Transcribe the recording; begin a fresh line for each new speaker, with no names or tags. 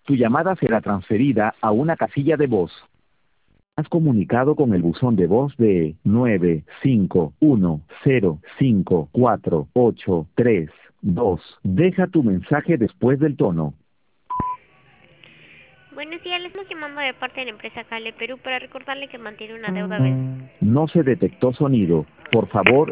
Tu llamada será transferida a una casilla de voz. Has comunicado con el buzón de voz de 951054832. Deja tu mensaje después del tono.
Buenos días, le estamos llamando de parte de la empresa Cale Perú para recordarle que mantiene una deuda vencida.
No se detectó sonido. Por favor,